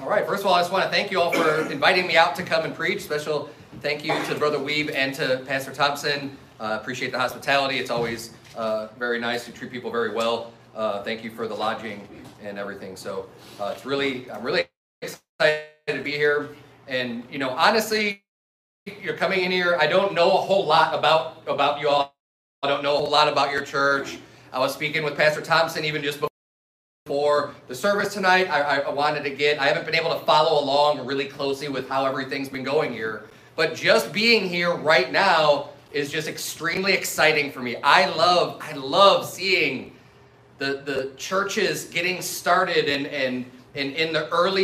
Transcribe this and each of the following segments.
right, first of all, I just want to thank you all for inviting me out to come and preach. Special thank you to Brother Weeb and to Pastor Thompson. Appreciate the hospitality. It's always very nice. You treat people very well. Thank you for the lodging and everything. So I'm really excited to be here. And, you know, honestly, you're coming in here. I don't know a whole lot about you all. I don't know a whole lot about your church. I was speaking with Pastor Thompson even just before the service tonight. I wanted to I haven't been able to follow along really closely with how everything's been going here. But just being here right now is just extremely exciting for me. I love seeing the churches getting started and in the early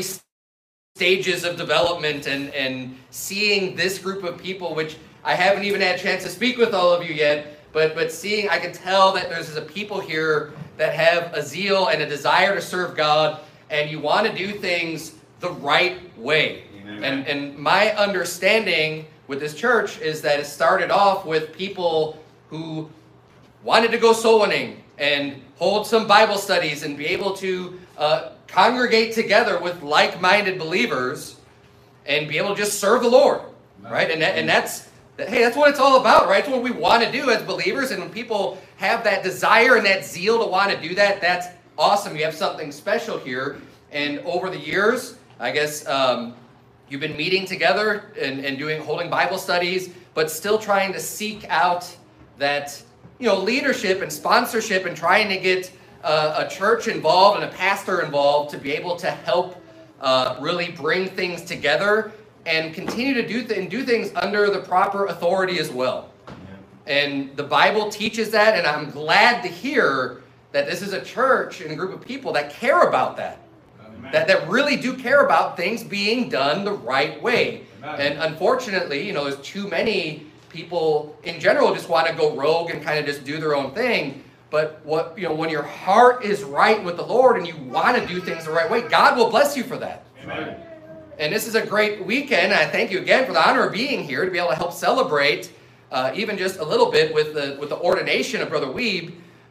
stages of development and seeing this group of people, which I haven't even had a chance to speak with all of you yet, but seeing, I can tell that there's a people here that have a zeal and a desire to serve God, and you want to do things the right way. Amen. And my understanding with this church is that it started off with people who wanted to go soul winning and hold some Bible studies and be able to congregate together with like-minded believers and be able to just serve the Lord, right? And that's what it's all about, right? It's what we want to do as believers. And when people have that desire and that zeal to want to do that, that's awesome. You have something special here. And over the years, I guess you've been meeting together and holding Bible studies, but still trying to seek out that, you know, leadership and sponsorship and trying to get a church involved and a pastor involved to be able to help really bring things together and continue to do things under the proper authority as well. Yeah. And the Bible teaches that, and I'm glad to hear that this is a church and a group of people that care about that. That really do care about things being done the right way. Amen. And unfortunately, you know, there's too many people in general just want to go rogue and kind of just do their own thing. But when your heart is right with the Lord and you want to do things the right way, God will bless you for that. Amen. And this is a great weekend. I thank you again for the honor of being here to be able to help celebrate even just a little bit with the ordination of Brother Weeb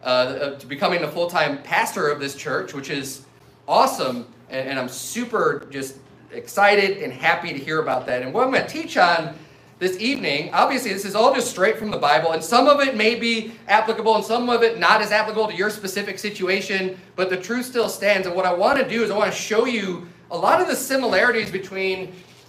to becoming the full-time pastor of this church, which is awesome. And I'm super just excited and happy to hear about that. And what I'm going to teach on this evening, obviously this is all just straight from the Bible, and some of it may be applicable and some of it not as applicable to your specific situation, but the truth still stands. And what I want to do is I want to show you a lot of the similarities between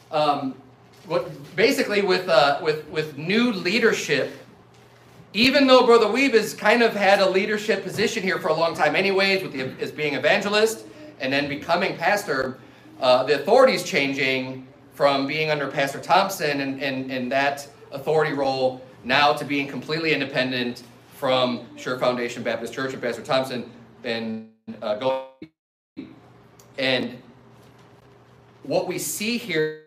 with new leadership. Even though Brother Weeb has kind of had a leadership position here for a long time anyways, as being evangelist and then becoming pastor, the authority's changing from being under Pastor Thompson and that authority role now to being completely independent from Sure Foundation Baptist Church and Pastor Thompson and what we see here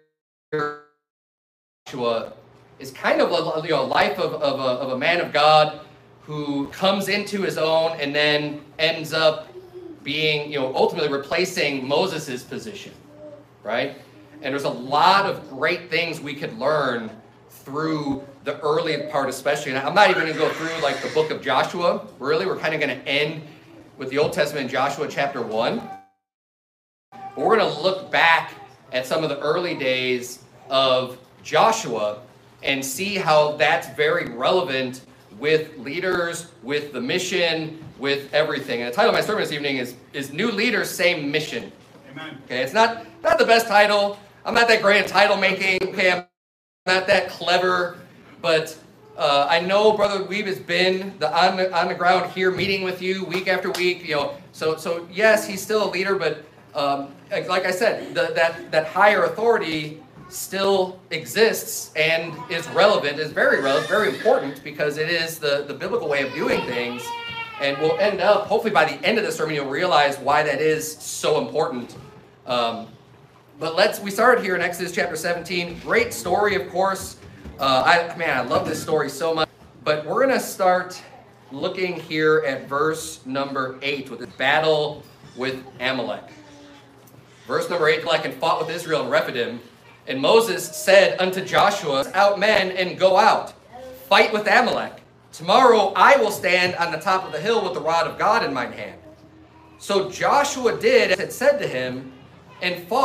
is kind of a life of a man of God who comes into his own and then ends up being, ultimately replacing Moses' position, right? And there's a lot of great things we could learn through the early part especially. And I'm not even going to go through like the book of Joshua, really. We're kind of going to end with the Old Testament in Joshua chapter 1. But we're going to look back at some of the early days of Joshua and see how that's very relevant with leaders, with the mission, with everything. And the title of my sermon this evening is New Leaders, Same Mission. Amen. Okay, it's not the best title. I'm not that great at title making. Okay, I'm not that clever. But I know Brother Weeb has been on the ground here meeting with you week after week. So yes, he's still a leader, but like I said, that higher authority still exists and is relevant, is very relevant, very important, because it is the biblical way of doing things. And we'll end up, hopefully by the end of the sermon, you'll realize why that is so important. But we started here in Exodus chapter 17. Great story, of course. I love this story so much. But we're going to start looking here at verse number 8 with the battle with Amalek. Verse number 8, Amalek fought with Israel in Rephidim. And Moses said unto Joshua, out men and go out, fight with Amalek. Tomorrow I will stand on the top of the hill with the rod of God in mine hand. So Joshua did as it said to him, and fought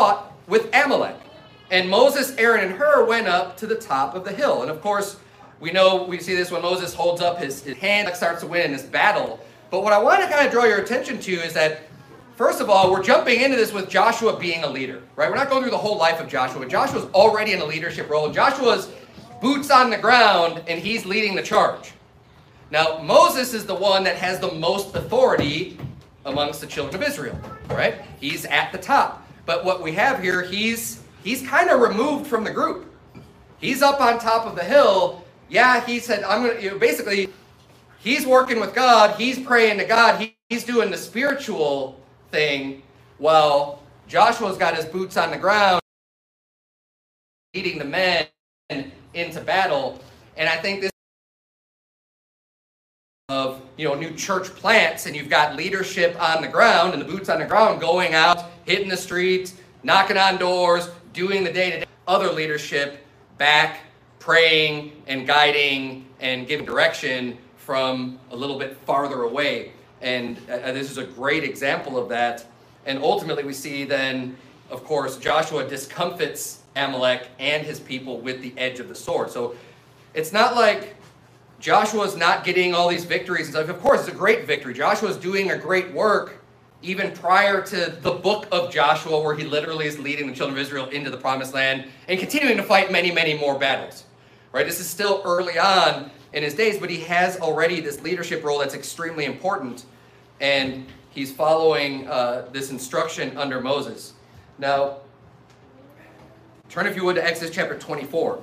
with Amalek. And Moses, Aaron, and Hur went up to the top of the hill. And of course, we see this when Moses holds up his hand, starts to win in this battle. But what I want to kind of draw your attention to is that, first of all, we're jumping into this with Joshua being a leader, right? We're not going through the whole life of Joshua, but Joshua's already in a leadership role. Joshua's boots on the ground, and he's leading the charge. Now, Moses is the one that has the most authority amongst the children of Israel, right? He's at the top. But what we have here, he's kind of removed from the group. He's up on top of the hill. Yeah, he said, basically, he's working with God. He's praying to God. He's doing the spiritual thing while Joshua's got his boots on the ground, leading the men into battle. And I think this of new church plants, and you've got leadership on the ground and the boots on the ground going out, hitting the streets, knocking on doors, doing the day-to-day. Other leadership back, praying and guiding and giving direction from a little bit farther away. And this is a great example of that. And ultimately we see then, of course, Joshua discomfits Amalek and his people with the edge of the sword. So it's not like Joshua's not getting all these victories and stuff. Of course, it's a great victory. Joshua's doing a great work even prior to the book of Joshua, where he literally is leading the children of Israel into the promised land and continuing to fight many, many more battles. Right? This is still early on in his days, but he has already this leadership role that's extremely important, and he's following this instruction under Moses. Now, turn, if you would, to Exodus chapter 24.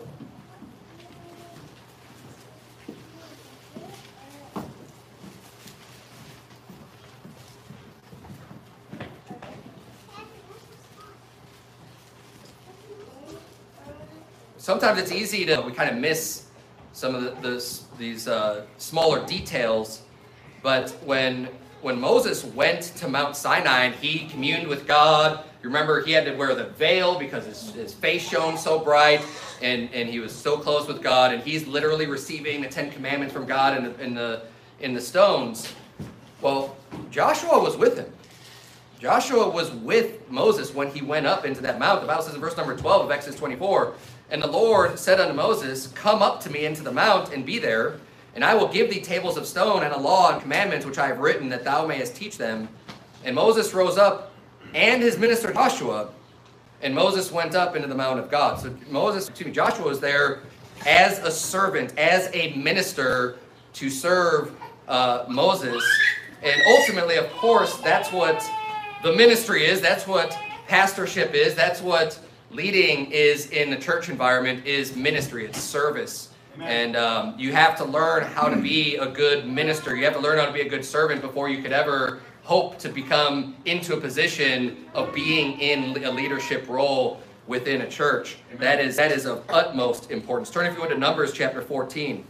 Sometimes it's easy we kind of miss some of these smaller details, but when Moses went to Mount Sinai and he communed with God, remember he had to wear the veil because his face shone so bright, and he was so close with God, and he's literally receiving the Ten Commandments from God in the stones. Well, Joshua was with him. Joshua was with Moses when he went up into that mount. The Bible says in verse number 12 of Exodus 24, "And the Lord said unto Moses, Come up to me into the mount, and be there, and I will give thee tables of stone, and a law and commandments which I have written, that thou mayest teach them. And Moses rose up, and his minister Joshua, and Moses went up into the mount of God." So Joshua was there as a servant, as a minister to serve Moses. And ultimately, of course, that's what the ministry is. That's what pastorship is. That's what leading is in the church environment, is ministry. It's service. Amen. And you have to learn how to be a good minister. You have to learn how to be a good servant before you could ever hope to become into a position of being in a leadership role within a church. Amen. That is of utmost importance. Turn, if you would, to Numbers chapter 14.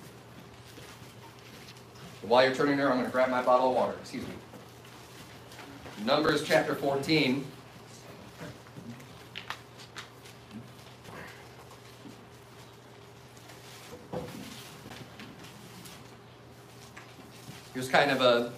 While you're turning there, I'm going to grab my bottle of water. Excuse me. Numbers chapter 14. Here's kind of a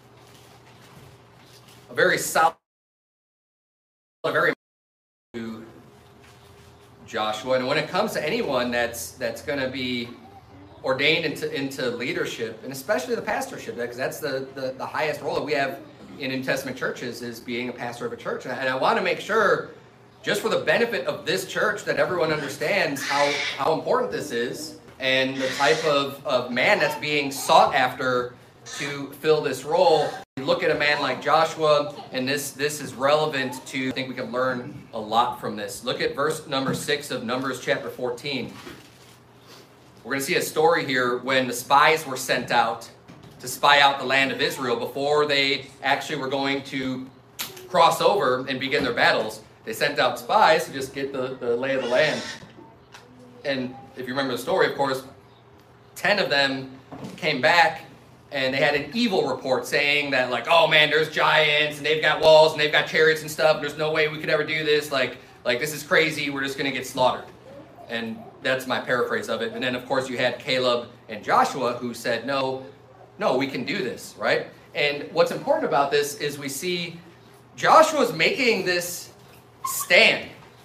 very solid, very to Joshua. And when it comes to anyone that's going to be ordained into leadership, and especially the pastorship, because that's the highest role that we have in New Testament churches, is being a pastor of a church. And I want to make sure, just for the benefit of this church, that everyone understands how important this is and the type of man that's being sought after to fill this role. You look at a man like Joshua, and this is relevant to, I think we can learn a lot from this. Look at verse number 6 of Numbers chapter 14. We're going to see a story here when the spies were sent out to spy out the land of Israel before they actually were going to cross over and begin their battles. They sent out spies to just get the lay of the land. And if you remember the story, of course, 10 of them came back, and they had an evil report saying that, like, oh man, there's giants, and they've got walls, and they've got chariots and stuff, and there's no way we could ever do this. Like this is crazy. We're just going to get slaughtered. And that's my paraphrase of it. And then, of course, you had Caleb and Joshua who said, no, we can do this, right? And what's important about this is we see Joshua's making this stand.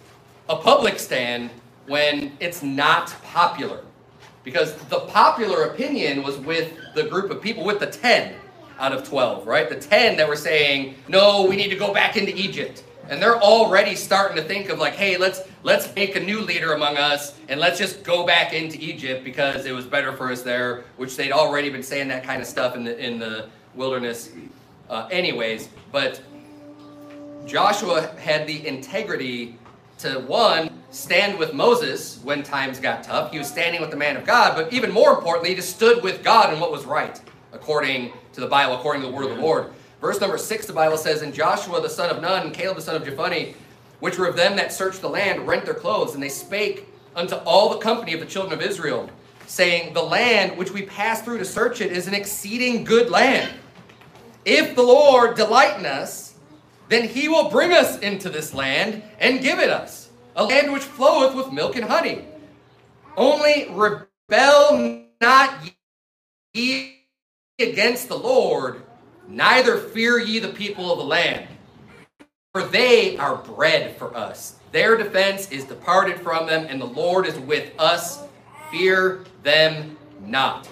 a public stand when it's not popular. Because the popular opinion was with the group of people, with the 10 out of 12, right? The 10 that were saying, no, we need to go back into Egypt. And they're already starting to think of like, hey, let's make a new leader among us, and let's just go back into Egypt because it was better for us there, which they'd already been saying that kind of stuff in the wilderness anyways. But Joshua had the integrity to, one, stand with Moses when times got tough. He was standing with the man of God, but even more importantly, he just stood with God in what was right, according to the Bible, according to the word of the Lord. Verse number 6, the Bible says, and Joshua the son of Nun and Caleb the son of Jephunneh, which were of them that searched the land, rent their clothes, and they spake unto all the company of the children of Israel, saying, the land which we passed through to search it is an exceeding good land. If the Lord delight in us, then he will bring us into this land and give it us, a land which floweth with milk and honey. Only rebel not ye against the Lord, neither fear ye the people of the land, for they are bread for us. Their defense is departed from them, and the Lord is with us. Fear them not.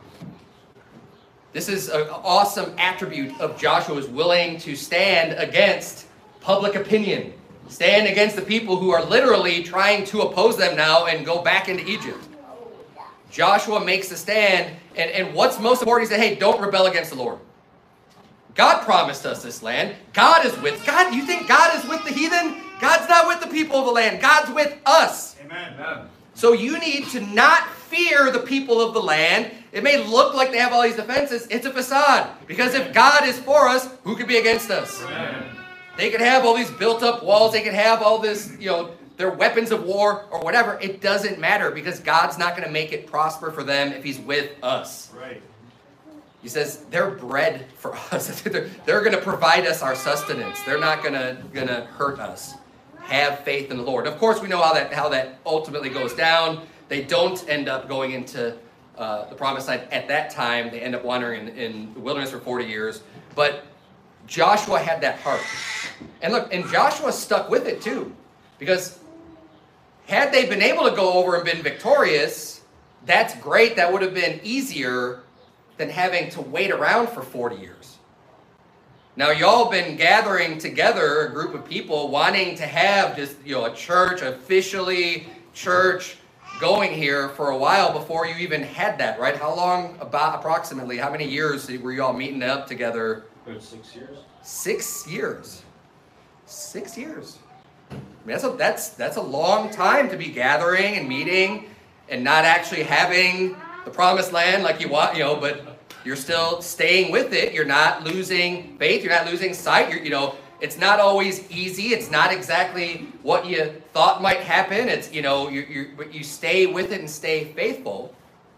This is an awesome attribute of Joshua, is willing to stand against public opinion, stand against the people who are literally trying to oppose them now and go back into Egypt. Joshua makes a stand, and what's most important is that, hey, don't rebel against the Lord. God promised us this land. God is with God. You think God is with the heathen? God's not with the people of the land. God's with us. Amen. So you need to not fear the people of the land. It may look like they have all these defenses. It's a facade. Because if God is for us, who could be against us? Amen. They could have all these built up walls. They could have all this, their weapons of war or whatever. It doesn't matter because God's not going to make it prosper for them if he's with us. Right. He says they're bread for us. They're going to provide us our sustenance. They're not going to hurt us. Have faith in the Lord. Of course, we know how that ultimately goes down. They don't end up going into the promised land at that time. They end up wandering in the wilderness for 40 years. But Joshua had that heart. And look, and Joshua stuck with it too. Because had they been able to go over and been victorious, that's great. That would have been easier than having to wait around for 40 years. Now, y'all been gathering together, a group of people, wanting to have just, a church, officially church going here for a while before you even had that, right? How long, approximately, how many years were you all meeting up together? About 6 years. 6 years. 6 years. I mean, that's a long time to be gathering and meeting and not actually having the promised land like you want, but you're still staying with it. You're not losing faith. You're not losing sight. It's not always easy. It's not exactly what you thought might happen. It's, but you stay with it and stay faithful.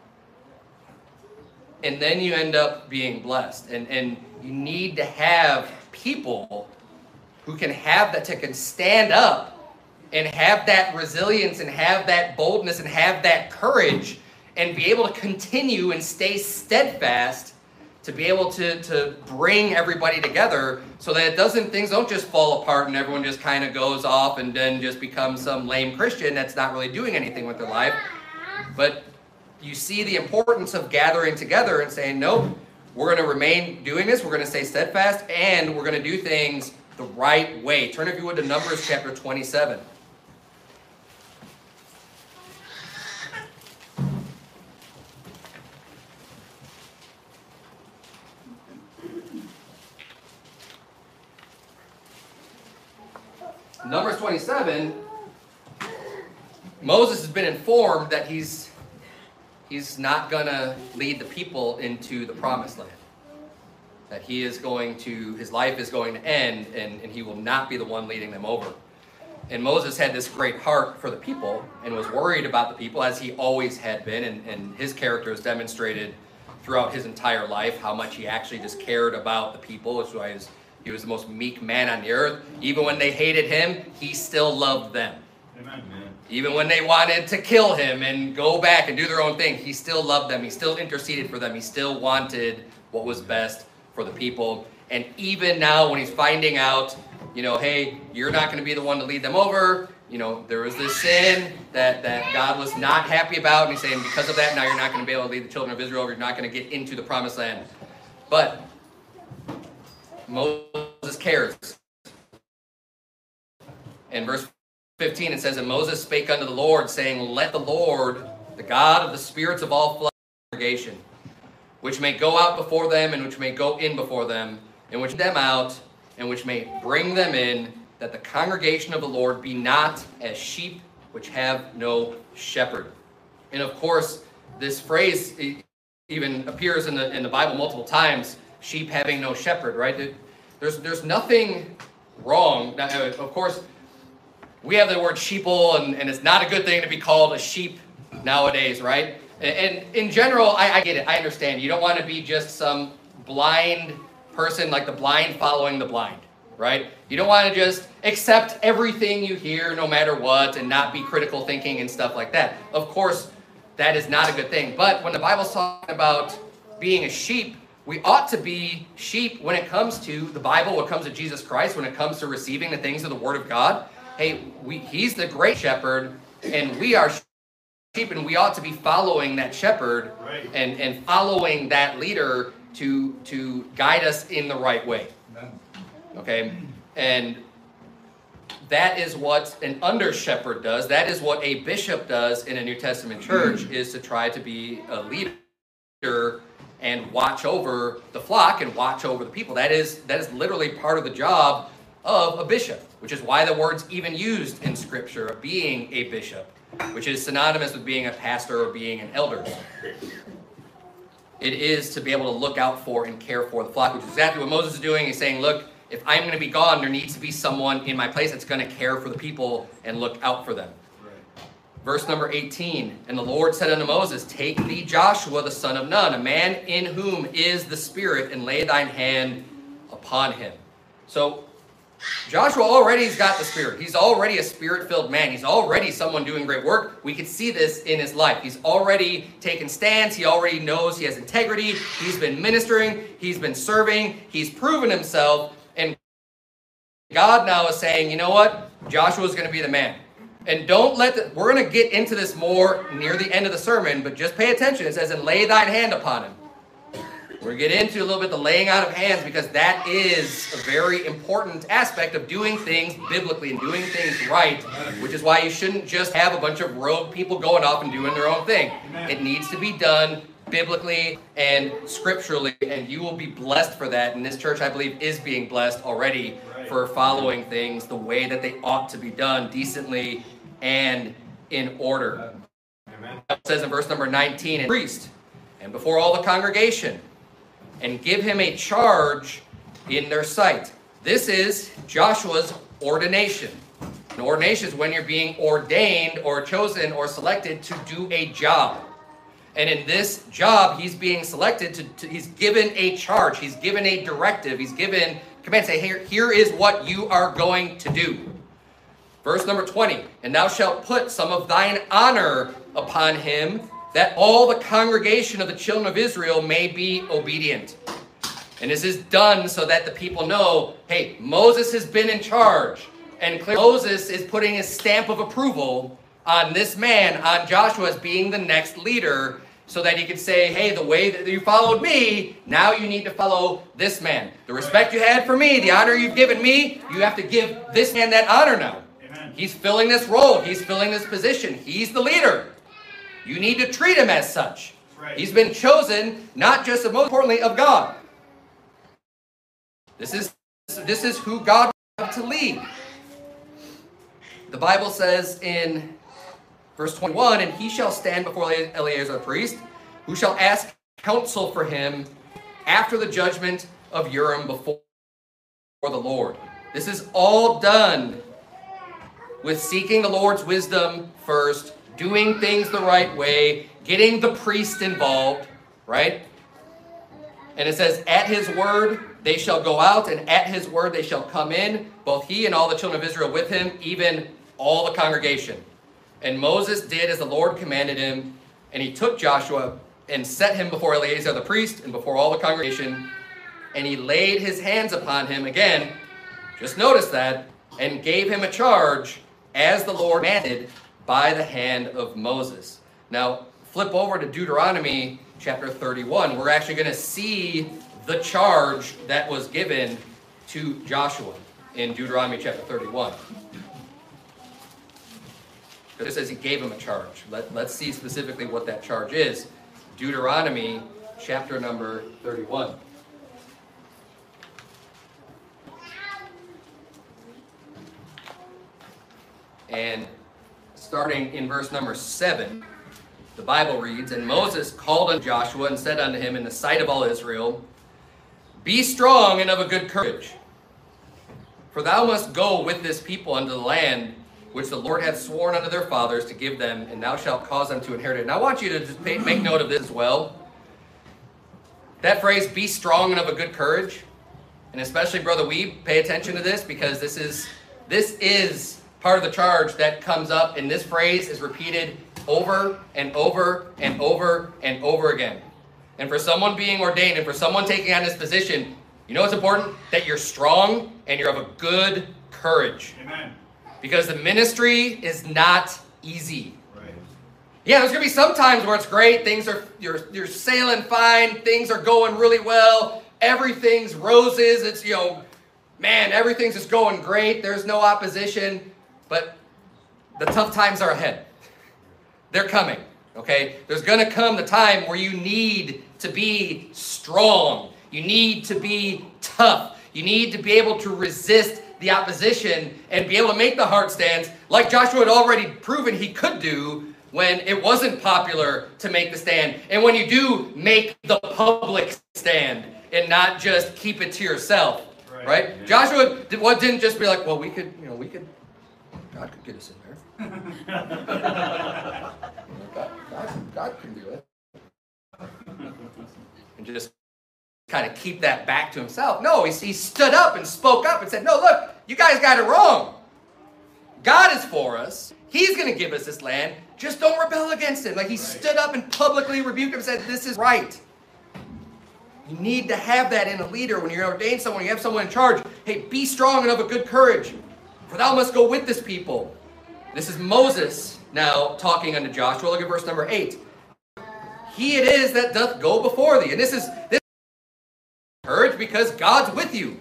And then you end up being blessed. And you need to have people who can can stand up and have that resilience and have that boldness and have that courage and be able to continue and stay steadfast to be able to bring everybody together so that things don't just fall apart and everyone just kind of goes off and then just becomes some lame Christian that's not really doing anything with their life. But you see the importance of gathering together and saying, nope, we're going to remain doing this, we're going to stay steadfast, and we're going to do things the right way. Turn, if you would, to Numbers chapter 27. Numbers 27, Moses has been informed that he's not going to lead the people into the promised land. That his life is going to end, and he will not be the one leading them over. And Moses had this great heart for the people and was worried about the people, as he always had been, and his character has demonstrated throughout his entire life how much he actually just cared about the people. That's why he was the most meek man on the earth. Even when they hated him, he still loved them. Amen. Even when they wanted to kill him and go back and do their own thing, he still loved them. He still interceded for them. He still wanted what was best for the people. And even now when he's finding out, hey, you're not going to be the one to lead them over, there was this sin that God was not happy about, and he's saying because of that, now you're not going to be able to lead the children of Israel, you're not going to get into the promised land. But Moses cares. In verse 15 it says, and Moses spake unto the Lord, saying, let the Lord, the God of the spirits of all flesh, congregation, which may go out before them, and which may go in before them, and which them out, and which may bring them in, that the congregation of the Lord be not as sheep which have no shepherd. And of course, this phrase even appears in the Bible multiple times, sheep having no shepherd, right? There's nothing wrong. Now, of course, we have the word sheeple, and it's not a good thing to be called a sheep nowadays, right? And in general, I get it. I understand. You don't want to be just some blind person, like the blind following the blind, right? You don't want to just accept everything you hear no matter what and not be critical thinking and stuff like that. Of course, that is not a good thing. But when the Bible's talking about being a sheep, we ought to be sheep when it comes to the Bible, when it comes to Jesus Christ, when it comes to receiving the things of the Word of God. Hey, He's the great shepherd, and we are sheep, and we ought to be following that shepherd, right, and following that leader to guide us in the right way. Okay? And that is what an under-shepherd does. That is what a bishop does in a New Testament church, is to try to be a leader and watch over the flock and watch over the people. That is literally part of the job of a bishop, which is why the word's even used in Scripture of being a bishop, which is synonymous with being a pastor or being an elder. It is to be able to look out for and care for the flock, which is exactly what Moses is doing. He's saying, look, if I'm going to be gone, there needs to be someone in my place that's going to care for the people and look out for them. Right. Verse number 18, and the Lord said unto Moses, take thee Joshua the son of Nun, a man in whom is the Spirit, and lay thine hand upon him. So Joshua already has got the Spirit. He's already a Spirit-filled man. He's already someone doing great work. We could see this in his life. He's already taken stands. He already knows he has integrity. He's been ministering. He's been serving. He's proven himself. And God now is saying, you know what? Joshua's going to be the man. And don't let we're going to get into this more near the end of the sermon, but just pay attention. It says, and lay thine hand upon him. We're going to get into a little bit the laying out of hands, because that is a very important aspect of doing things biblically and doing things right, which is why you shouldn't just have a bunch of rogue people going off and doing their own thing. Amen. It needs to be done biblically and scripturally, and you will be blessed for that. And this church, I believe, is being blessed already for following things the way that they ought to be done, decently and in order. Amen. It says in verse number 19, and priest, and before all the congregation, and give him a charge in their sight. This is Joshua's ordination. An ordination is when you're being ordained or chosen or selected to do a job. And in this job, he's being selected he's given a charge. He's given a directive. He's given command. Say, here is what you are going to do. Verse number 20, and thou shalt put some of thine honor upon him, that all the congregation of the children of Israel may be obedient. And this is done so that the people know, hey, Moses has been in charge. And clearly Moses is putting his stamp of approval on this man, on Joshua, as being the next leader, so that he could say, hey, the way that you followed me, now you need to follow this man. The respect you had for me, the honor you've given me, you have to give this man that honor now. Amen. He's filling this role. He's filling this position. He's the leader. You need to treat him as such. Right. He's been chosen, not just, and most importantly, of God. This is who God wants to lead. The Bible says in verse 21, and he shall stand before Eleazar the priest, who shall ask counsel for him after the judgment of Urim before the Lord. This is all done with seeking the Lord's wisdom first, doing things the right way, getting the priest involved, right? And it says, at his word they shall go out, and at his word they shall come in, both he and all the children of Israel with him, even all the congregation. And Moses did as the Lord commanded him, and he took Joshua and set him before Eleazar the priest and before all the congregation, and he laid his hands upon him again, just notice that, and gave him a charge as the Lord commanded by the hand of Moses. Now, flip over to Deuteronomy chapter 31. We're actually going to see the charge that was given to Joshua in Deuteronomy chapter 31. Because it says he gave him a charge. Let's see specifically what that charge is. Deuteronomy chapter number 31. And starting in verse number 7, the Bible reads, "And Moses called unto Joshua and said unto him in the sight of all Israel, Be strong and of a good courage, for thou must go with this people unto the land which the Lord hath sworn unto their fathers to give them, and thou shalt cause them to inherit it." And I want you to just make note of this as well. That phrase, "be strong and of a good courage," and especially Brother Weeb, pay attention to this, because this is part of the charge that comes up, and this phrase is repeated over and over and over and over again. And for someone being ordained and for someone taking on this position, you know what's important? That you're strong and you're of a good courage. Amen. Because the ministry is not easy. Right. Yeah, there's going to be some times where it's great. You're sailing fine. Things are going really well. Everything's roses. It's, everything's just going great. There's no opposition. But the tough times are ahead. They're coming, okay? There's going to come the time where you need to be strong. You need to be tough. You need to be able to resist the opposition and be able to make the hard stands like Joshua had already proven he could do when it wasn't popular to make the stand. And when you do make the public stand and not just keep it to yourself, right? Yeah. Joshua didn't just be like, well, we could, God could get us in there. God can do it. And just kind of keep that back to himself. No, he stood up and spoke up and said, no, look, you guys got it wrong. God is for us. He's going to give us this land. Just don't rebel against him. Like he stood up and publicly rebuked him and said, this is right. You need to have that in a leader. When you're ordained someone, you have someone in charge. Hey, be strong and of a good courage, for thou must go with this people. This is Moses now talking unto Joshua. Look at verse number 8. He it is that doth go before thee. And this is courage because God's with you.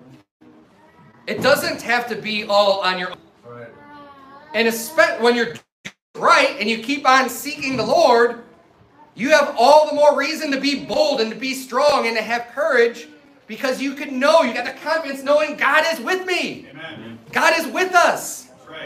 It doesn't have to be all on your own. Right. And especially when you're right and you keep on seeking the Lord, you have all the more reason to be bold and to be strong and to have courage, because you can know, you got the confidence knowing God is with me. Amen. God is with us. That's right.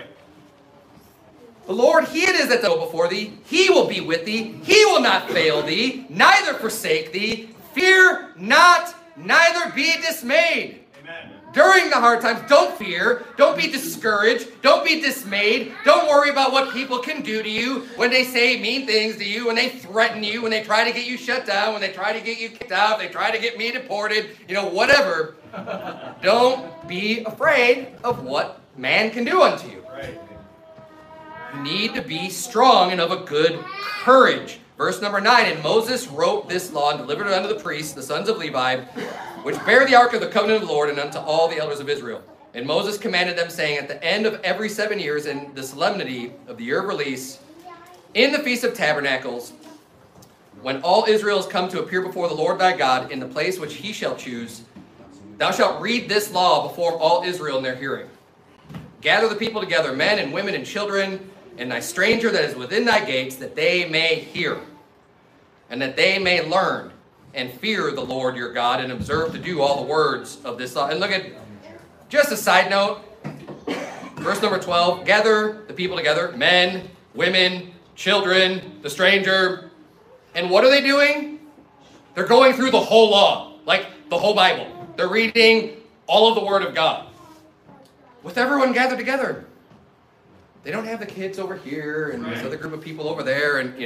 The Lord, He it is that go before thee. He will be with thee. He will not fail thee, neither forsake thee. Fear not, neither be dismayed. Amen. During the hard times, don't fear. Don't be discouraged. Don't be dismayed. Don't worry about what people can do to you when they say mean things to you, when they threaten you, when they try to get you shut down, when they try to get you kicked out, they try to get me deported, whatever. Don't be afraid of what man can do unto you. Right. You need to be strong and of a good courage. Verse number 9, and Moses wrote this law and delivered it unto the priests, the sons of Levi, which bear the ark of the covenant of the Lord, and unto all the elders of Israel. And Moses commanded them, saying, at the end of every 7 years, in the solemnity of the year of release, in the Feast of Tabernacles, when all Israel is come to appear before the Lord thy God, in the place which he shall choose, thou shalt read this law before all Israel in their hearing. Gather the people together, men and women and children, and thy stranger that is within thy gates, that they may hear, and that they may learn, and fear the Lord your God, and observe to do all the words of this law. And look at, just a side note, verse number 12, gather the people together, men, women, children, the stranger. And what are they doing? They're going through the whole law, like the whole Bible. They're reading all of the Word of God. With everyone gathered together. They don't have the kids over here and this other group of people over there, and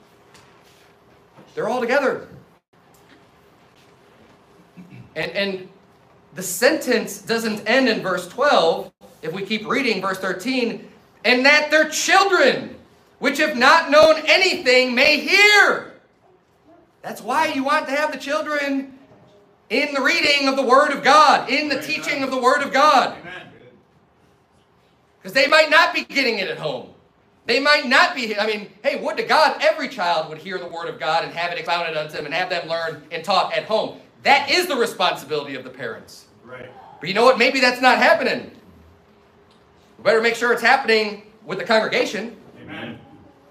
they're all together. And the sentence doesn't end in verse 12. If we keep reading verse 13, and that their children, which have not known anything, may hear. That's why you want to have the children in the reading of the Word of God, in the teaching of the Word of God. Amen. Because they might not be getting it at home. They might not be, hey, would to God every child would hear the word of God and have it expounded unto them and have them learn and taught at home. That is the responsibility of the parents. Right. But you know what? Maybe that's not happening. We better make sure it's happening with the congregation. Amen.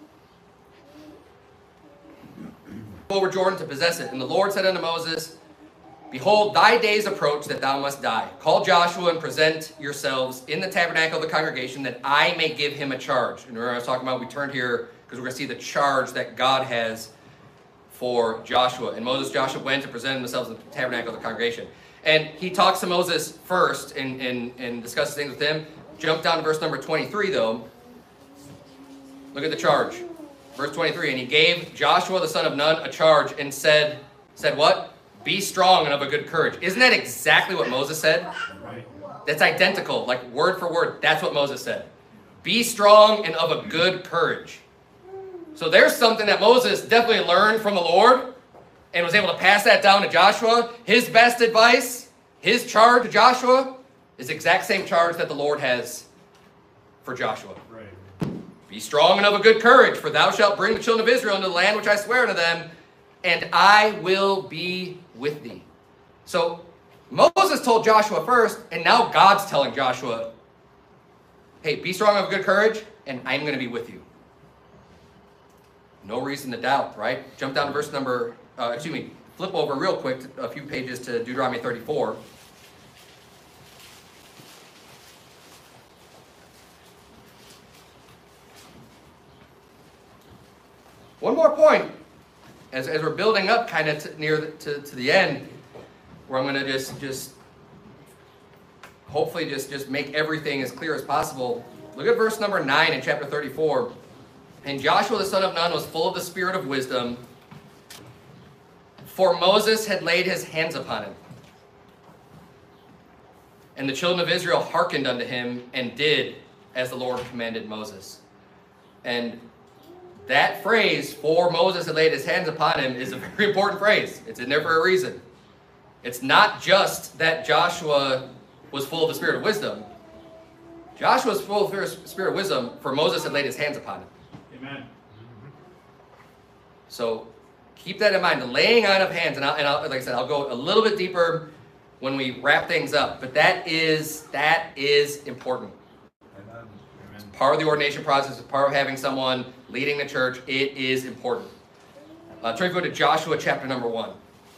Over Jordan to possess it. And the Lord said unto Moses, Behold, thy days approach that thou must die. Call Joshua and present yourselves in the tabernacle of the congregation that I may give him a charge. And remember I was talking about, we turned here because we're going to see the charge that God has for Joshua. And Joshua went and presented themselves in the tabernacle of the congregation. And he talks to Moses first and discusses things with him. Jump down to verse number 23 though. Look at the charge. Verse 23, and he gave Joshua the son of Nun a charge and said what? Be strong and of a good courage. Isn't that exactly what Moses said? Right. That's identical, like word for word. That's what Moses said. Be strong and of a good courage. So there's something that Moses definitely learned from the Lord and was able to pass that down to Joshua. His best advice, his charge to Joshua, is the exact same charge that the Lord has for Joshua. Right. Be strong and of a good courage, for thou shalt bring the children of Israel into the land which I swear unto them, and I will be with thee. So Moses told Joshua first, and now God's telling Joshua, hey, be strong and of good courage, and I'm going to be with you. No reason to doubt, right? Jump down to verse number, flip over real quick a few pages to Deuteronomy 34. One more point, as we're building up kind of near to the end, where I'm going to just hopefully just make everything as clear as possible. Look at verse number 9 in chapter 34. And Joshua the son of Nun was full of the spirit of wisdom, for Moses had laid his hands upon him. And the children of Israel hearkened unto him and did as the Lord commanded Moses. And that phrase, for Moses had laid his hands upon him, is a very important phrase. It's in there for a reason. It's not just that Joshua was full of the spirit of wisdom. Joshua was full of the spirit of wisdom, for Moses had laid his hands upon him. Amen. So keep that in mind, the laying on of hands. And I'll, like I said, I'll go a little bit deeper when we wrap things up. But that is important. Amen. It's part of the ordination process. It's part of having someone leading the church. It is important. Turn to Joshua chapter number 1.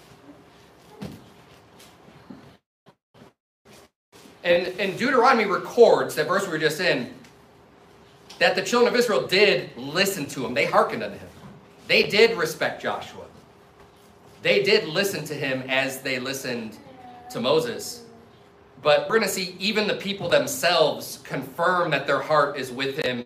And Deuteronomy records, that verse we were just in, that the children of Israel did listen to him. They hearkened unto him. They did respect Joshua. They did listen to him as they listened to Moses. But we're going to see even the people themselves confirm that their heart is with him.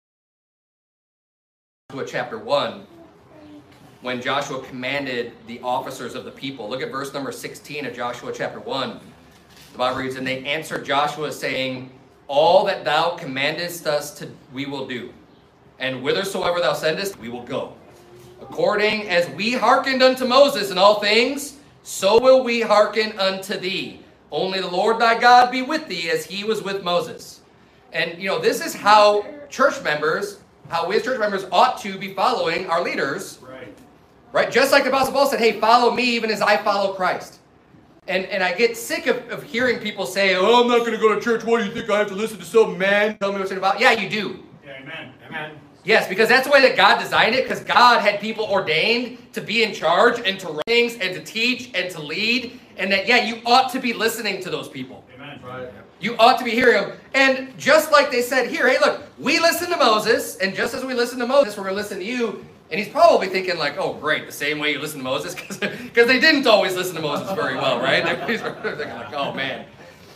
Joshua chapter 1, when Joshua commanded the officers of the people. Look at verse number 16 of Joshua chapter 1. The Bible reads, and they answered Joshua, saying, all that thou commandest us to, we will do. And whithersoever thou sendest, we will go. According as we hearkened unto Moses in all things, so will we hearken unto thee. Only the Lord thy God be with thee, as he was with Moses. And, this is how we as church members ought to be following our leaders. Right? Just like the Apostle Paul said, hey, follow me even as I follow Christ. And I get sick of hearing people say, oh, I'm not going to go to church. What do you think? I have to listen to some man tell me what's about? Yeah, you do. Yeah, amen. Amen. Yes, because that's the way that God designed it, because God had people ordained to be in charge and to run things and to teach and to lead. And that, you ought to be listening to those people. Amen. Right. You ought to be hearing them. And just like they said here, hey, look, we listen to Moses, and just as we listen to Moses, we're going to listen to you. And he's probably thinking like, oh, great, the same way you listen to Moses? Because they didn't always listen to Moses very well, right? They're thinking like, oh, man.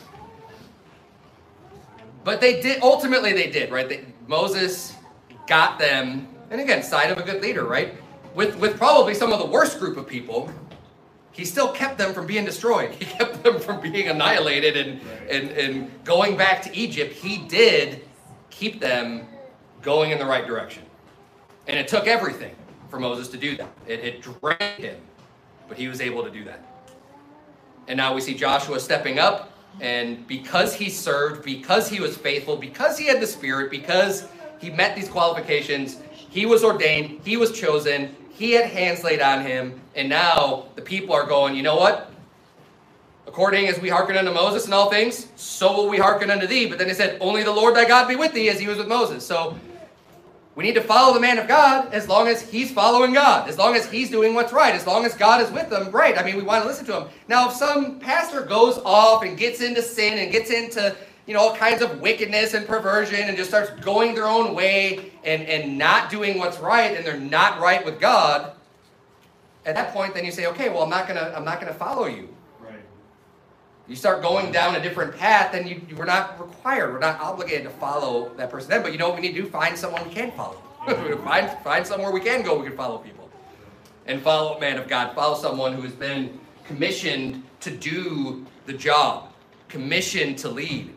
But they did, ultimately they did, right? Moses got them, and again, sign of a good leader, right? With probably some of the worst group of people, he still kept them from being destroyed. He kept them from being annihilated and going back to Egypt. He did keep them going in the right direction. And it took everything for Moses to do that. It drained him, but he was able to do that. And now we see Joshua stepping up And because he served, because he was faithful, because he had the Spirit, because he met these qualifications, he was ordained, he was chosen, he had hands laid on him, and now the people are going, you know what? According as we hearken unto Moses in all things, so will we hearken unto thee. But then they said, only the Lord thy God be with thee, as he was with Moses. So we need to follow the man of God as long as he's following God, as long as he's doing what's right, as long as God is with them. Right. I mean, we want to listen to him. Now, if some pastor goes off and gets into sin and gets into, all kinds of wickedness and perversion and just starts going their own way and not doing what's right, and they're not right with God, at that point, then you say, okay, well, I'm not gonna follow you. Right. You start going down a different path, then we're not required, we're not obligated to follow that person then. But you know what we need to do? Find someone we can follow. find somewhere we can go, we can follow people. And follow a man of God. Follow someone who has been commissioned to do the job, commissioned to lead,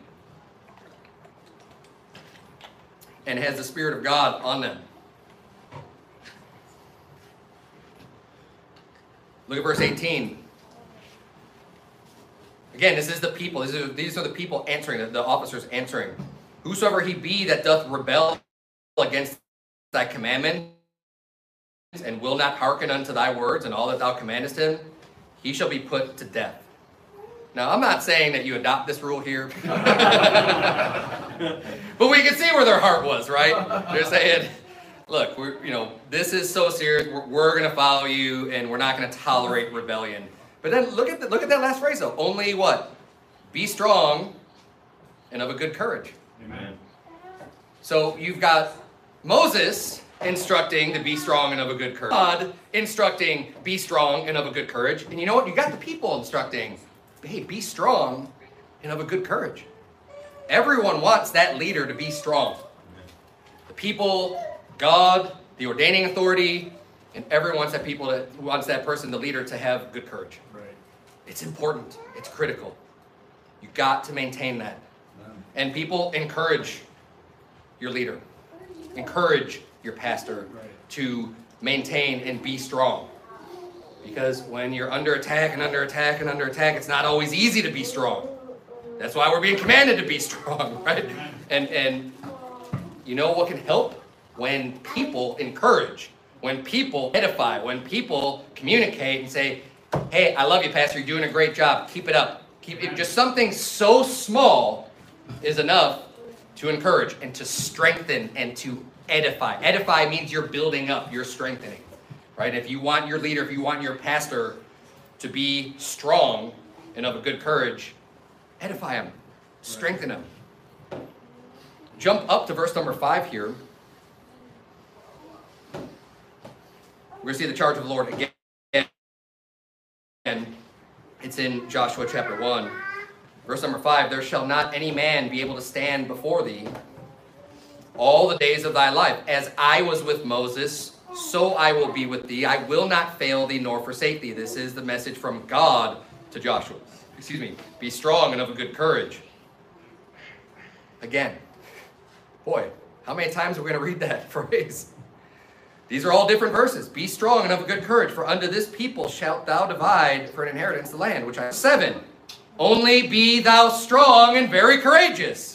and has the Spirit of God on them. Look at verse 18. Again, this is the people. These are the people answering, the officers answering. Whosoever he be that doth rebel against thy commandment, and will not hearken unto thy words and all that thou commandest him, he shall be put to death. Now, I'm not saying that you adopt this rule here, but we can see where their heart was, right? They're saying, look, this is so serious. We're going to follow you, and we're not going to tolerate rebellion. But then look at that last phrase, though. Only what? Be strong and of a good courage. Amen. So you've got Moses instructing to be strong and of a good courage. God instructing, be strong and of a good courage. And you know what? You got the people instructing, hey, be strong and of a good courage. Everyone wants that leader to be strong. The people, God, the ordaining authority, and everyone wants that person, the leader, to have good courage. Right. It's important. It's critical. You got to maintain that. And people encourage your leader, encourage your pastor to maintain and be strong. Because when you're under attack and under attack and under attack, it's not always easy to be strong. That's why we're being commanded to be strong, right? And you know what can help? When people encourage, when people edify, when people communicate and say, hey, I love you, Pastor, you're doing a great job. Keep it up. Just something so small is enough to encourage and to strengthen and to edify. Edify means you're building up, you're strengthening. Right? If you want your leader, if you want your pastor to be strong and of a good courage, edify him, strengthen him. Jump up to verse number 5 here. We're going to see the charge of the Lord again. And it's in Joshua chapter 1. Verse number 5, there shall not any man be able to stand before thee all the days of thy life. As I was with Moses, so I will be with thee. I will not fail thee nor forsake thee. This is the message from God to Joshua. Be strong and of a good courage. Again, boy, how many times are we going to read that phrase? These are all different verses. Be strong and of a good courage, for unto this people shalt thou divide for an inheritance the land, which I have. 7, only be thou strong and very courageous.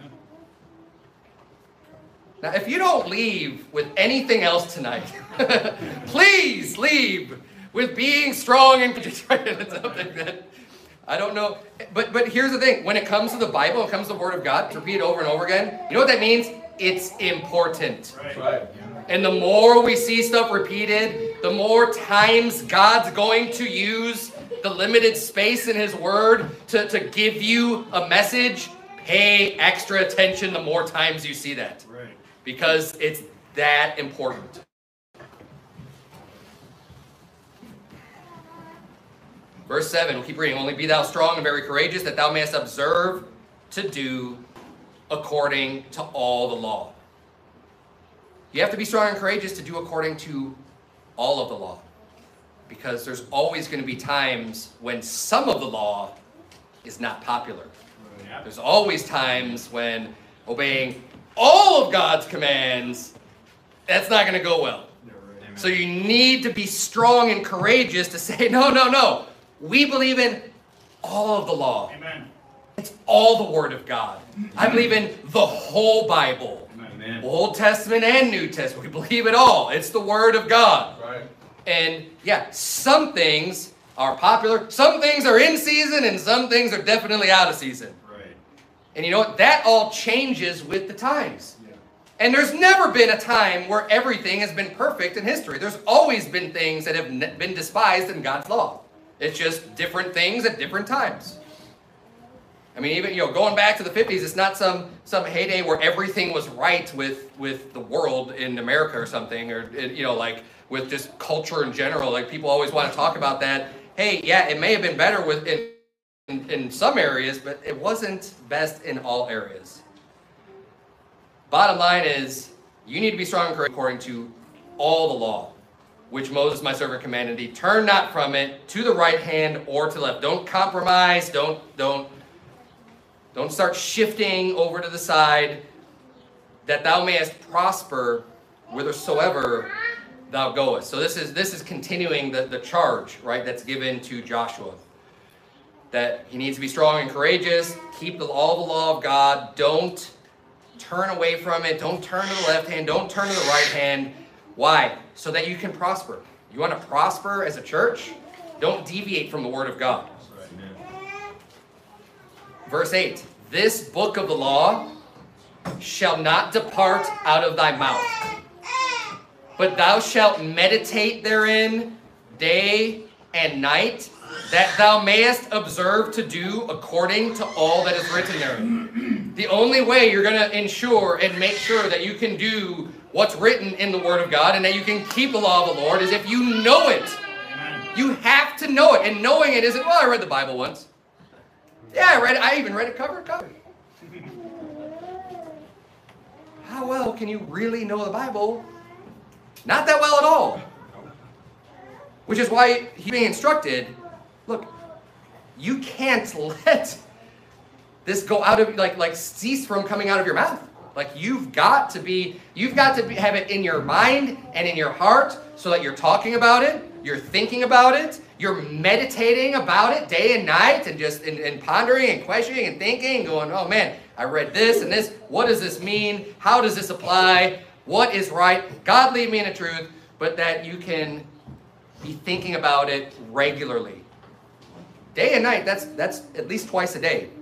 Now, if you don't leave with anything else tonight, please leave with being strong and courageous. It's something that I don't know. But here's the thing. When it comes to the Bible, when it comes to the Word of God, it's repeated over and over again. You know what that means? It's important. Right. And the more we see stuff repeated, the more times God's going to use the limited space in His Word to give you a message. Pay extra attention the more times you see that. Right. Because it's that important. Verse 7, we'll keep reading. Only be thou strong and very courageous, that thou mayest observe to do according to all the law. You have to be strong and courageous to do according to all of the law. Because there's always going to be times when some of the law is not popular. Yeah. There's always times when obeying all of God's commands, that's not going to go well. Right. So you need to be strong and courageous to say, no. We believe in all of the law. Amen. It's all the Word of God. I believe in the whole Bible. Amen. Old Testament and New Testament. We believe it all. It's the Word of God. Right. And yeah, some things are popular. Some things are in season and some things are definitely out of season. Right. And you know what? That all changes with the times. Yeah. And there's never been a time where everything has been perfect in history. There's always been things that have been despised in God's law. It's just different things at different times. I mean, even going back to the 50s, it's not some heyday where everything was right with the world in America or something, or like with just culture in general. Like people always want to talk about that. Hey, yeah, it may have been better in some areas, but it wasn't best in all areas. Bottom line is, you need to be strong and courageous according to all the law, which Moses, my servant, commanded thee. Turn not from it to the right hand or to the left. Don't compromise. Don't start shifting over to the side, that thou mayest prosper whithersoever thou goest. So this is continuing the charge, right, that's given to Joshua. That he needs to be strong and courageous, keep all the law of God, don't turn away from it, don't turn to the left hand, don't turn to the right hand. Why? So that you can prosper. You want to prosper as a church? Don't deviate from the Word of God. Verse 8, this book of the law shall not depart out of thy mouth, but thou shalt meditate therein day and night, that thou mayest observe to do according to all that is written therein. The only way you're going to ensure and make sure that you can do what's written in the Word of God and that you can keep the law of the Lord is if you know it. You have to know it. And knowing it isn't, well, I read the Bible once. Yeah, I read it. I even read it cover to cover. How well can you really know the Bible? Not that well at all. Which is why he's being instructed, look, you can't let this go out of, like cease from coming out of your mouth. Like you've got to have it in your mind and in your heart so that you're talking about it, you're thinking about it, you're meditating about it day and night and just and pondering and questioning and thinking and going, oh man, I read this and this. What does this mean? How does this apply? What is right? God lead me in the truth, but that you can be thinking about it regularly. Day and night, that's at least twice a day.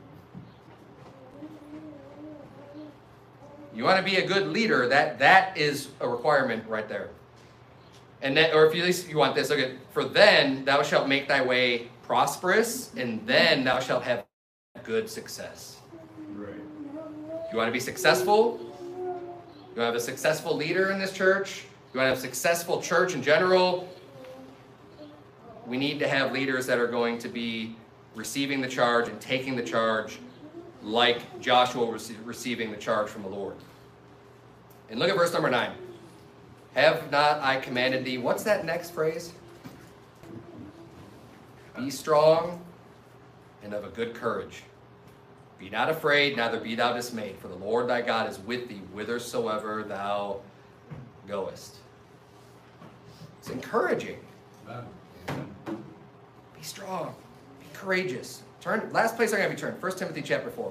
You want to be a good leader, that is a requirement right there. And that, or if you, at least you want this, okay, for then thou shalt make thy way prosperous, and then thou shalt have good success. Right. You want to be successful? You want to have a successful leader in this church? You want to have a successful church in general? We need to have leaders that are going to be receiving the charge and taking the charge like Joshua was receiving the charge from the Lord. And look at verse number 9. Have not I commanded thee? What's that next phrase? Be strong and of a good courage. Be not afraid, neither be thou dismayed, for the Lord thy God is with thee whithersoever thou goest. It's encouraging. Be strong. Be courageous. Turn. Last place I'm going to be turned. 1 Timothy chapter 4.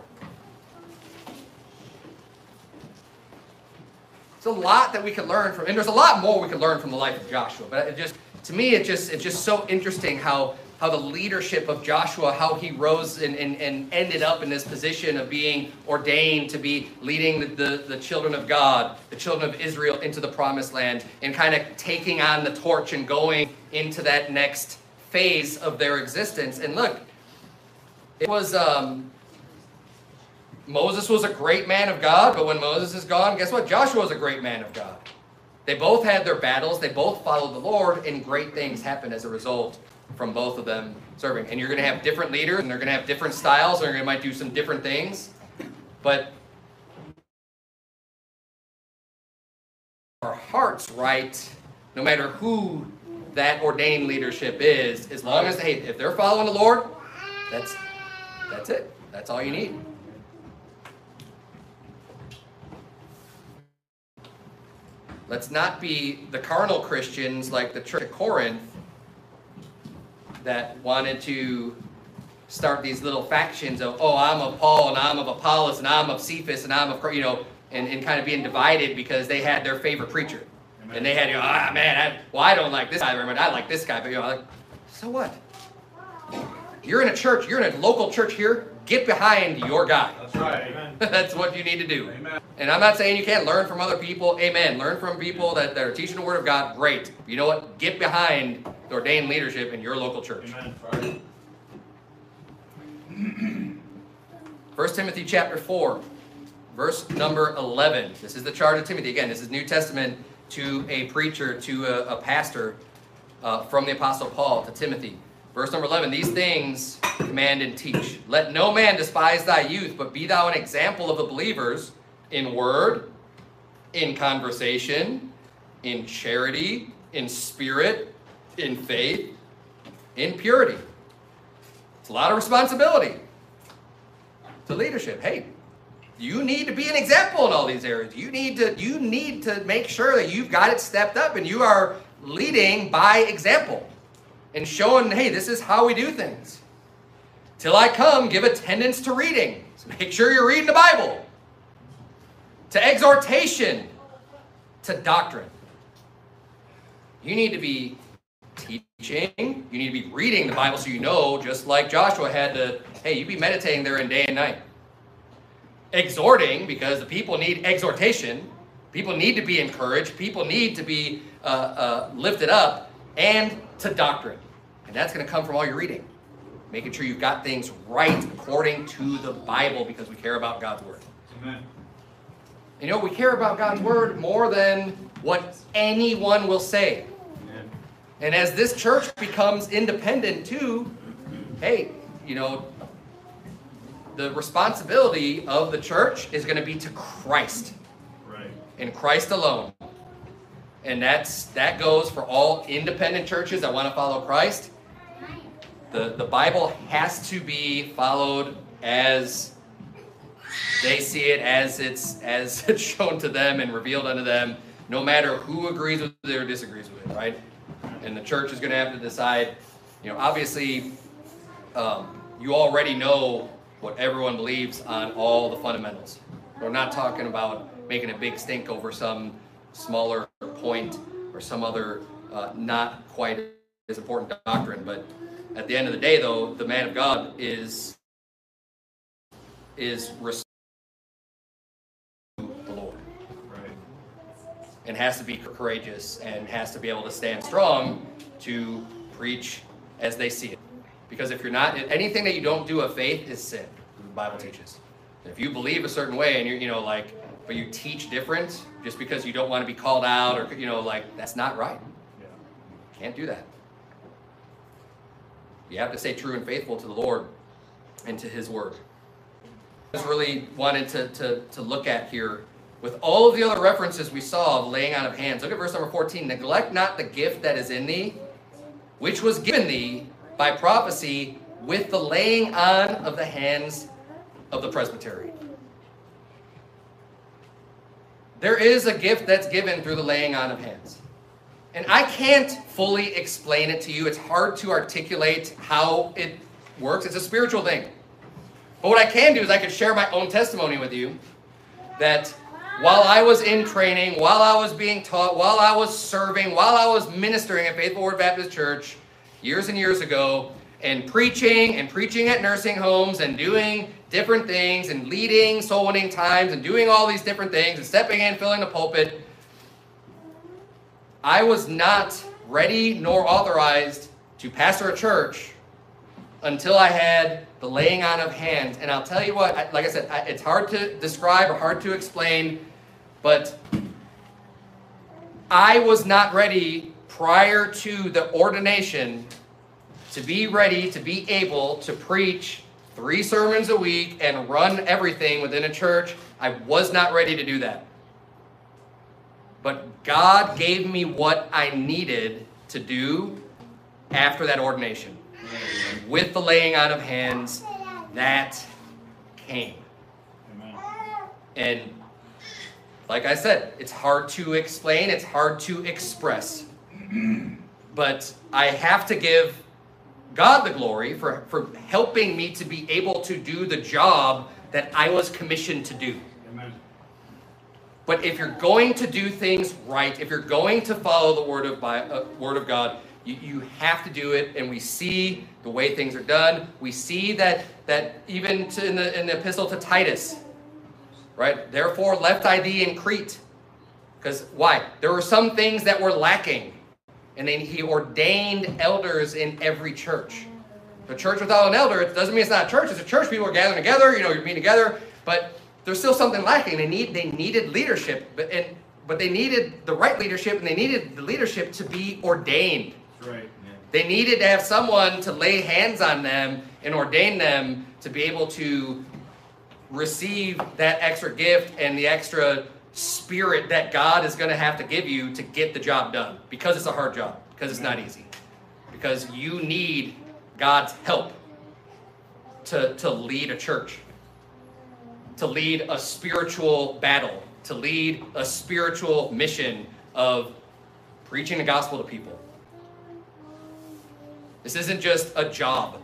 There's a lot that we can learn from, and there's a lot more we can learn from the life of Joshua. But to me, it's just so interesting how the leadership of Joshua, how he rose and ended up in this position of being ordained to be leading the children of God, the children of Israel into the promised land, and kind of taking on the torch and going into that next phase of their existence. And look, it was Moses was a great man of God, but when Moses is gone, guess what? Joshua was a great man of God. They both had their battles. They both followed the Lord, and great things happened as a result from both of them serving. And you're going to have different leaders, and they're going to have different styles, and they might do some different things. But our heart's right, no matter who that ordained leadership is, as long as if they're following the Lord, that's it. That's all you need. Let's not be the carnal Christians like the church at Corinth that wanted to start these little factions of, oh, I'm of Paul, and I'm of Apollos, and I'm of Cephas, and I'm of, and kind of being divided because they had their favorite preacher. Amen. And they had, I don't like this guy very much. I like this guy, but like, so what? You're in a church. You're in a local church here. Get behind your guy. That's right. Amen. That's what you need to do. Amen. And I'm not saying you can't learn from other people. Amen. Learn from people that are teaching the Word of God. Great. You know what? Get behind the ordained leadership in your local church. Amen. Right. 1 Timothy chapter 4, verse number 11. This is the charge of Timothy. Again, this is New Testament to a preacher, to a pastor from the Apostle Paul to Timothy. Verse number 11, these things command and teach. Let no man despise thy youth, but be thou an example of the believers in word, in conversation, in charity, in spirit, in faith, in purity. It's a lot of responsibility to leadership. Hey, you need to be an example in all these areas. You need to make sure that you've got it stepped up and you are leading by example and showing, hey, this is how we do things. Till I come, give attendance to reading. So make sure you're reading the Bible. To exhortation, to doctrine. You need to be teaching. You need to be reading the Bible so you know, just like Joshua had to, hey, you be meditating therein day and night. Exhorting, because the people need exhortation. People need to be encouraged. People need to be lifted up. And to doctrine. And that's going to come from all your reading. Making sure you've got things right according to the Bible because we care about God's Word. Amen. You know, we care about God's Word more than what anyone will say. Amen. And as this church becomes independent too, hey, the responsibility of the church is going to be to Christ. Right. And Christ alone. And that goes for all independent churches that want to follow Christ. The Bible has to be followed as they see it, as it's shown to them and revealed unto them, no matter who agrees with it or disagrees with it, right? And the church is going to have to decide, obviously, you already know what everyone believes on all the fundamentals. We're not talking about making a big stink over some smaller point or some other not quite as important doctrine. But at the end of the day, though, the man of God is respect to the Lord. Right. And has to be courageous and has to be able to stand strong to preach as they see it. Because if you're not, anything that you don't do of faith is sin, the Bible teaches. If you believe a certain way and you're, but you teach different just because you don't want to be called out or, that's not right. Yeah. Can't do that. You have to stay true and faithful to the Lord and to His Word. I just really wanted to look at here with all of the other references we saw of laying on of hands. Look at verse number 14. Neglect not the gift that is in thee, which was given thee by prophecy with the laying on of the hands of the presbytery. There is a gift that's given through the laying on of hands. And I can't fully explain it to you. It's hard to articulate how it works. It's a spiritual thing. But what I can do is I can share my own testimony with you that while I was in training, while I was being taught, while I was serving, while I was ministering at Faithful Word Baptist Church years and years ago, and preaching at nursing homes and doing different things and leading soul winning times and doing all these different things and stepping in, filling the pulpit, I was not ready nor authorized to pastor a church until I had the laying on of hands. And I'll tell you what, like I said, it's hard to describe or hard to explain, but I was not ready prior to the ordination to be ready, to be able to preach 3 sermons a week and run everything within a church. I was not ready to do that. But God gave me what I needed to do after that ordination. With the laying on of hands, that came. Amen. And like I said, it's hard to explain, it's hard to express. But I have to give God the glory for helping me to be able to do the job that I was commissioned to do. Amen. But if you're going to do things right, if you're going to follow the Word of God, you have to do it. And we see the way things are done. We see that even in the epistle to Titus, right? Therefore, left I thee in Crete. Because why? There were some things that were lacking. And then he ordained elders in every church. The church without an elder, it doesn't mean it's not a church. It's a church. People are gathering together. You're meeting together. But there's still something lacking. They needed leadership. But they needed the right leadership. And they needed the leadership to be ordained. That's right. Yeah. They needed to have someone to lay hands on them and ordain them to be able to receive that extra gift and the extra spirit that God is going to have to give you to get the job done, because it's a hard job, because it's not easy, because you need God's help to lead a church, to lead a spiritual battle, to lead a spiritual mission of preaching the gospel to people. This isn't just a job.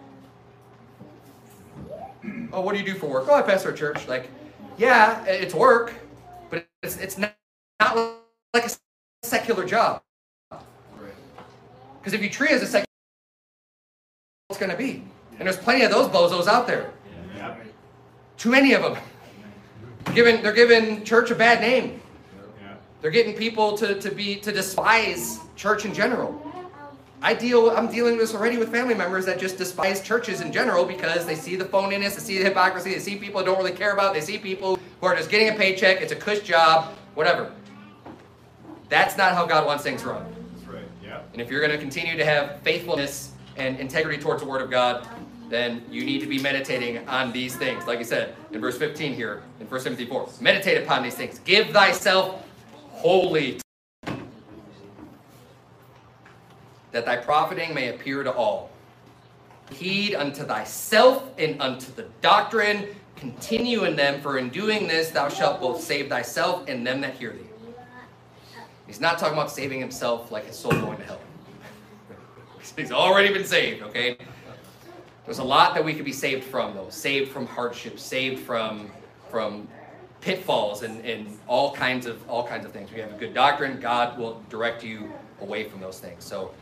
Oh, what do you do for work? Oh, I pastor a church. Like, yeah, it's work, but it's not like a secular job. Because if you treat it as a secular job, it's going to be. And there's plenty of those bozos out there. Yeah. Too many of them. They're giving church a bad name. Yeah. They're getting people to despise church in general. I'm dealing with this already with family members that just despise churches in general because they see the phoniness, they see the hypocrisy, they see people don't really care about, they see people who are just getting a paycheck, it's a cush job, whatever. That's not how God wants things run. That's right. Yeah. And if you're going to continue to have faithfulness and integrity towards the Word of God, then you need to be meditating on these things. Like I said in verse 15 here, in 1 Timothy 4. Meditate upon these things. Give thyself wholly, that thy profiting may appear to all. Heed unto thyself and unto the doctrine. Continue in them, for in doing this thou shalt both save thyself and them that hear thee. He's not talking about saving himself like his soul going to hell. He's already been saved, okay? There's a lot that we could be saved from, though. Saved from hardship, saved from pitfalls and all kinds of things. We have a good doctrine. God will direct you away from those things. So,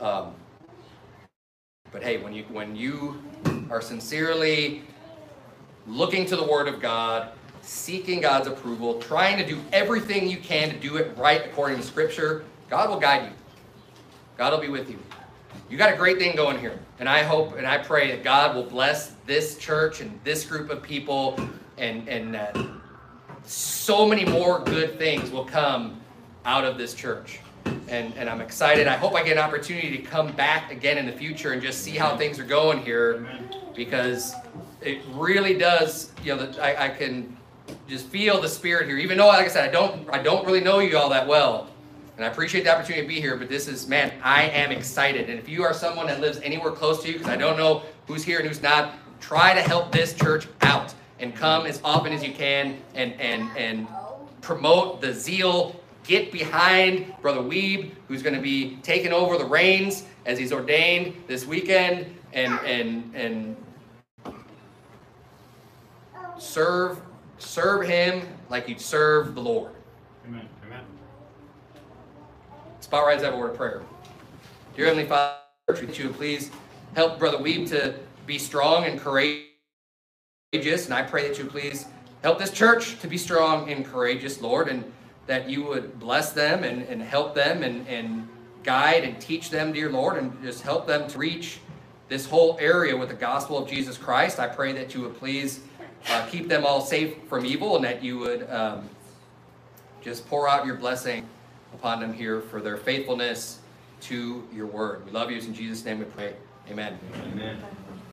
but hey, when you are sincerely looking to the Word of God, seeking God's approval, trying to do everything you can to do it right according to Scripture, God will guide you. God will be with you. You got a great thing going here. And I hope and I pray that God will bless this church and this group of people and that so many more good things will come out of this church. And I'm excited. I hope I get an opportunity to come back again in the future and just see how things are going here, because it really does, I can just feel the spirit here. Even though, like I said, I don't really know you all that well. And I appreciate the opportunity to be here, but this is, man, I am excited. And if you are someone that lives anywhere close to you, because I don't know who's here and who's not, try to help this church out and come as often as you can and promote the zeal. Get behind Brother Weeb, who's going to be taking over the reins as he's ordained this weekend, and serve him like you'd serve the Lord. Amen. Amen. Let's bow our heads and have a word of prayer. Dear Heavenly Father, that you would please help Brother Weeb to be strong and courageous, and I pray that you would please help this church to be strong and courageous, Lord, and that you would bless them and help them and guide and teach them, dear Lord, and just help them to reach this whole area with the gospel of Jesus Christ. I pray that you would please keep them all safe from evil, and that you would just pour out your blessing upon them here for their faithfulness to your word. We love you. In Jesus' name we pray. Amen. Amen.